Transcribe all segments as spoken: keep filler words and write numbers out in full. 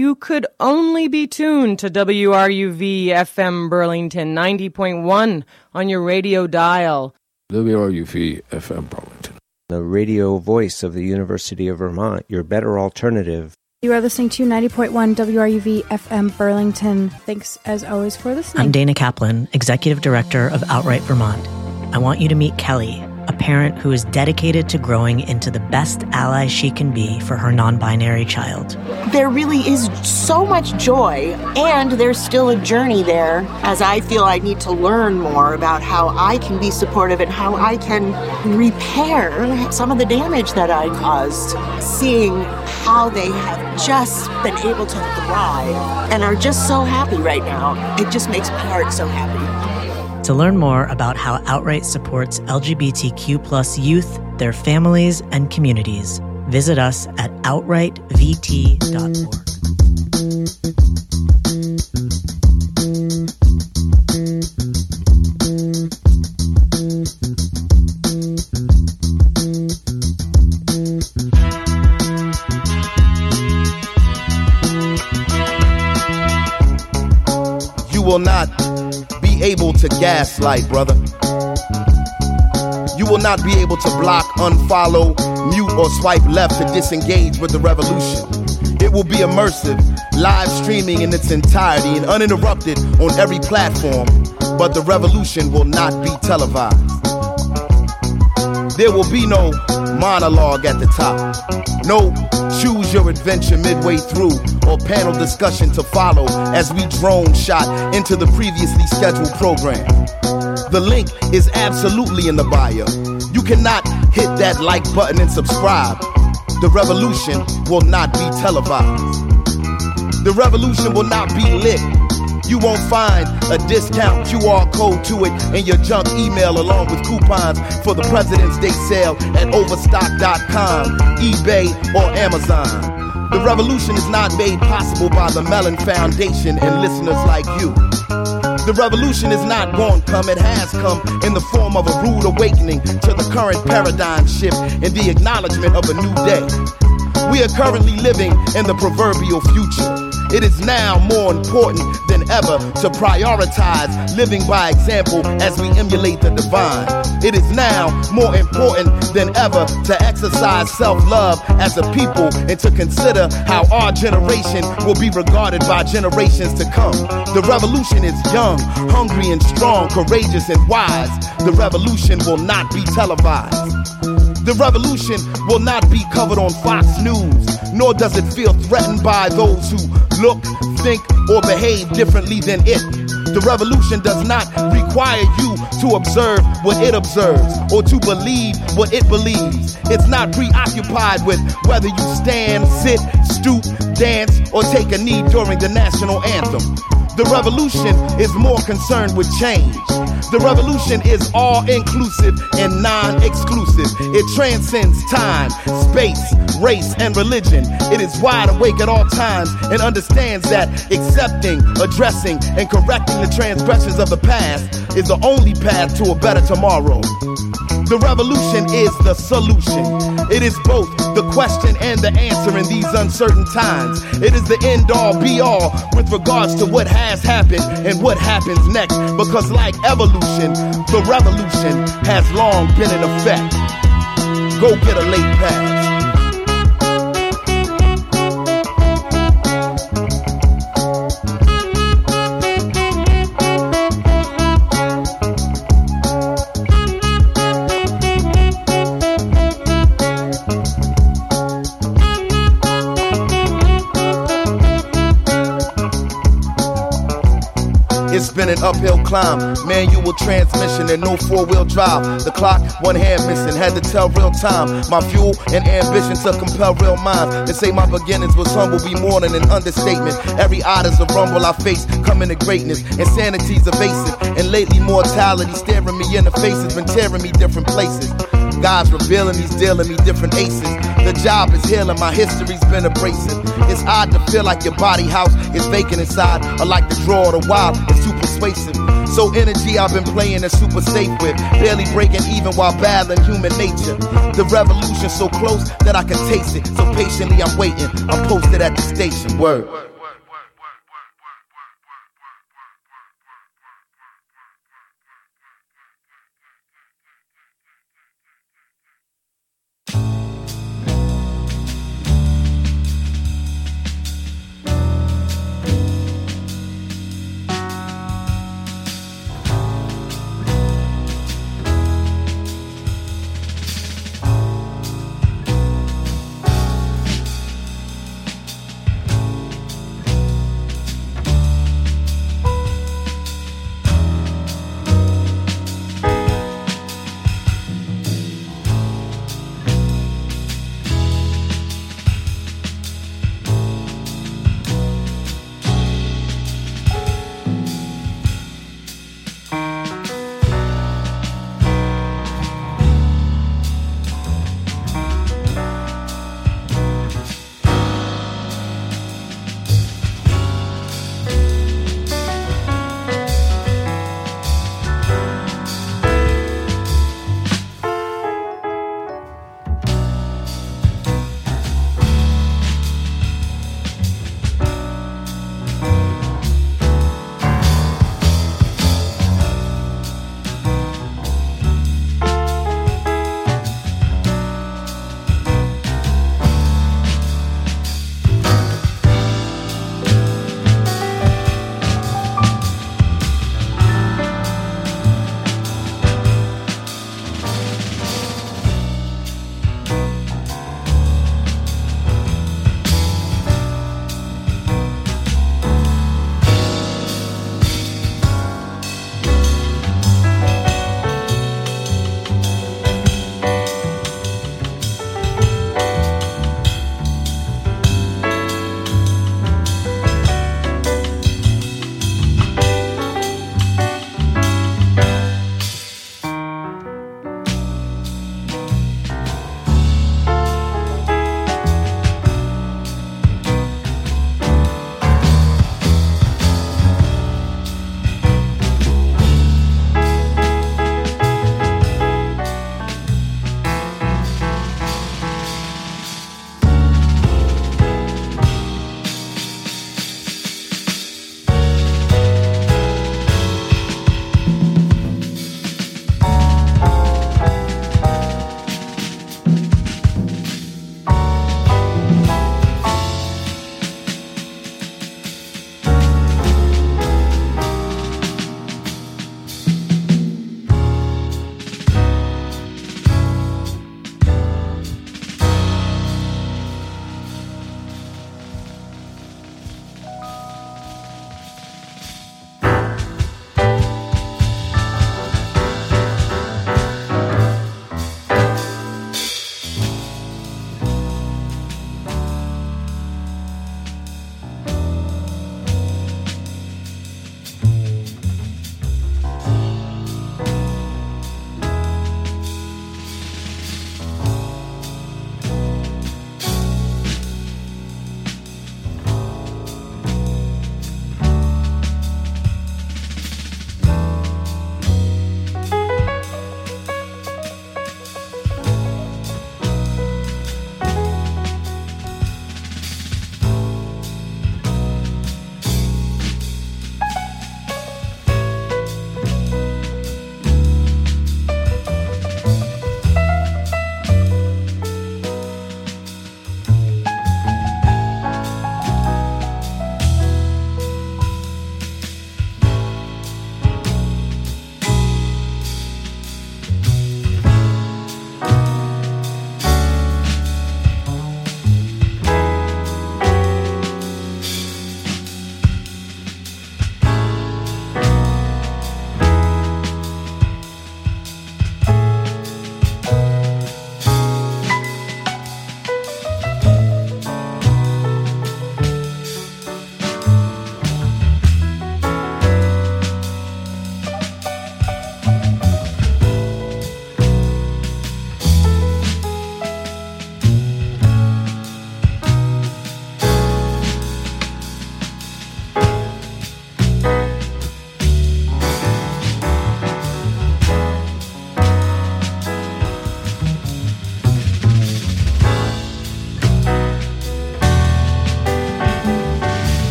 you could only be tuned to W R U V F M Burlington ninety point one on your radio dial. W R U V F M Burlington. The radio voice of the University of Vermont, your better alternative. You are listening to ninety point one W R U V F M Burlington. Thanks, as always, for listening. I'm Dana Kaplan, Executive Director of Outright Vermont. I want you to meet Kelly, a parent who is dedicated to growing into the best ally she can be for her non-binary child. There really is so much joy, and there's still a journey there, as I feel I need to learn more about how I can be supportive and how I can repair some of the damage that I caused. Seeing how they have just been able to thrive and are just so happy right now, it just makes my heart so happy. To learn more about how Outright supports L G B T Q plus youth, their families, and communities, visit us at outright v t dot org. You will not be able to gaslight, brother. You will not be able to block, unfollow, mute, or swipe left to disengage with the revolution. It will be immersive, live streaming in its entirety and uninterrupted on every platform, but the revolution will not be televised. There will be no monologue at the top, no choose your adventure midway through, or panel discussion to follow as we drone shot into the previously scheduled program. The link is absolutely in the bio. You cannot hit that like button and subscribe. The revolution will not be televised. The revolution will not be lit. You won't find a discount Q R code to it in your junk email along with coupons for the President's Day sale at overstock dot com, eBay, or Amazon. The revolution is not made possible by the Mellon Foundation and listeners like you. The revolution is not going to come, it has come in the form of a rude awakening to the current paradigm shift and the acknowledgement of a new day. We are currently living in the proverbial future. It is now more important than ever to prioritize living by example as we emulate the divine. It is now more important than ever to exercise self-love as a people and to consider how our generation will be regarded by generations to come. The revolution is young, hungry and strong, courageous and wise. The revolution will not be televised. The revolution will not be covered on Fox News, nor does it feel threatened by those who look, think, or behave differently than it. The revolution does not require you to observe what it observes or to believe what it believes. It's not preoccupied with whether you stand, sit, stoop, dance, or take a knee during the national anthem. The revolution is more concerned with change. The revolution is all-inclusive and non-exclusive. It transcends time, space, race, and religion. It is wide awake at all times and understands that accepting, addressing, and correcting the transgressions of the past is the only path to a better tomorrow. The revolution is the solution. It is both the question and the answer in these uncertain times. It is the end-all, be-all with regards to what has happened and what happens next. Because like evolution, the revolution has long been in effect. Go get a late pass. It's been an uphill climb, manual transmission and no four-wheel drive. The clock, one hand missing, had to tell real time. My fuel and ambition to compel real minds. They say my beginnings was humble, be more than an understatement. Every odd is a rumble I face, coming to greatness. Insanity's evasive, and lately mortality staring me in the face has been tearing me different places. God's revealing, he's dealing me different aces. The job is healing, my history's been abrasive. It's odd to feel like your body house is vacant inside, or like the draw of the wild is too persuasive. So energy I've been playing is super safe with, barely breaking even while battling human nature. The revolution's so close that I can taste it, so patiently I'm waiting. I'm posted at the station. Word.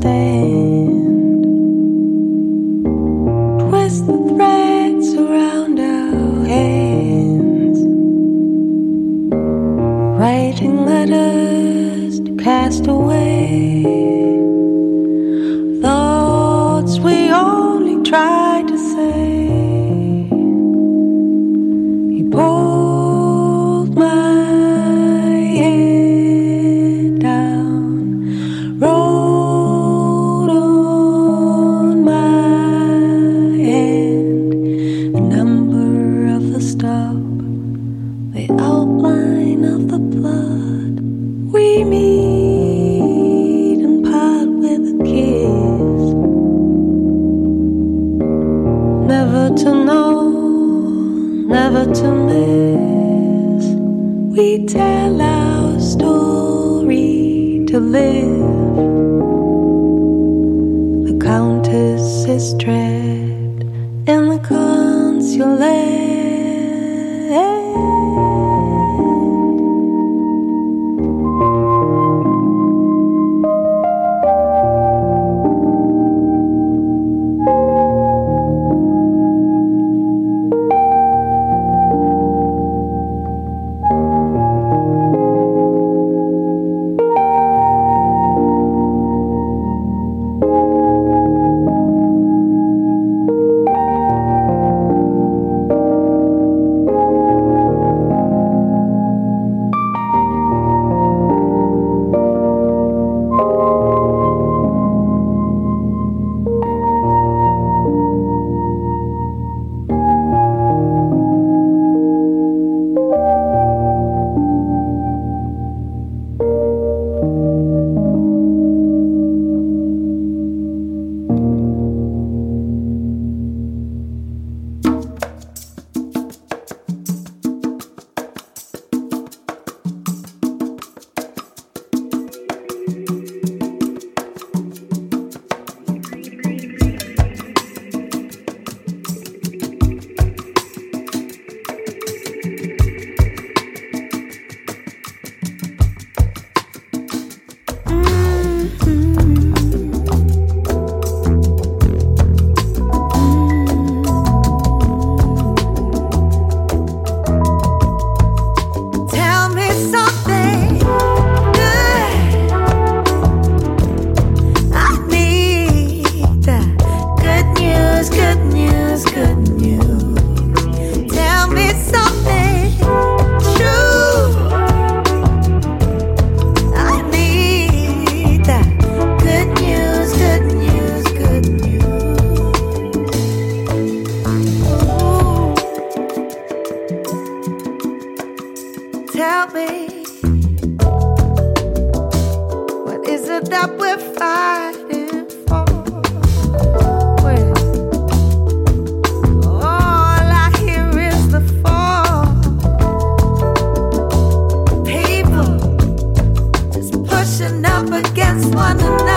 understand. Twist the threads around our hands, writing letters to cast away thoughts we only tried to say. He pulled my head down, wrote on my hand the number of the stop, the outline of the blood. We meet and part with a kiss, never to know, never to miss. We tell our story to live. The Countess is trapped in the consulate. Tell me, what is it that we're fighting for? Well, all I hear is the fall. People just pushing up against one another.